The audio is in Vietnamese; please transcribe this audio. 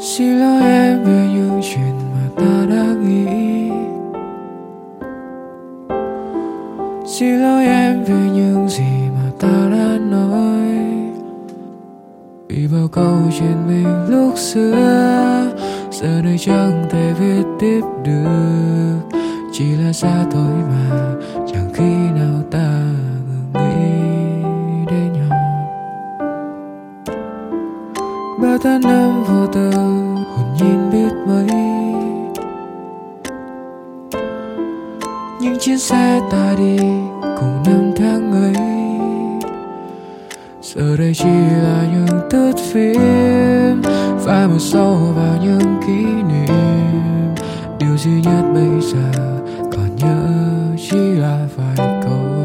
Xin lỗi em về những chuyện mà ta đã nghĩ. Xin lỗi em về những gì mà ta đã nói. Vì bao câu chuyện mình lúc xưa giờ đây chẳng thể viết tiếp được. Chỉ là xa thôi mà chẳng khi nào ta ngừng nghĩ đến nhau. Bao tháng năm vô tư hồn nhiên biết mấy. Những chuyến xe ta đi cùng năm tháng ấy giờ đây chỉ là những thước phim phai màu sâu vào những kỷ niệm. Điều duy nhất bây giờ